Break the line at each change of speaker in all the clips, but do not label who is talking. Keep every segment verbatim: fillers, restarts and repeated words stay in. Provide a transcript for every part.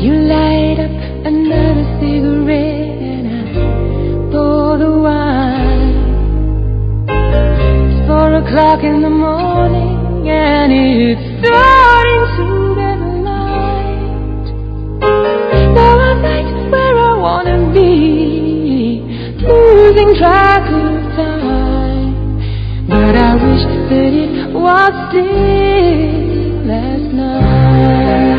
You light up another cigarette and I pour the wine. It's four o'clock in the morning and it's starting to get light. Now I'm right where I wanna be, losing track of time. But I wish that it was still last night.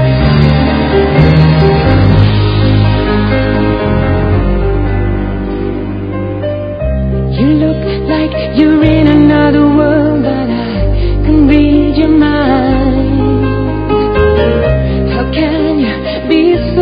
You look like you're in another world, but I can read your mind. How can you be so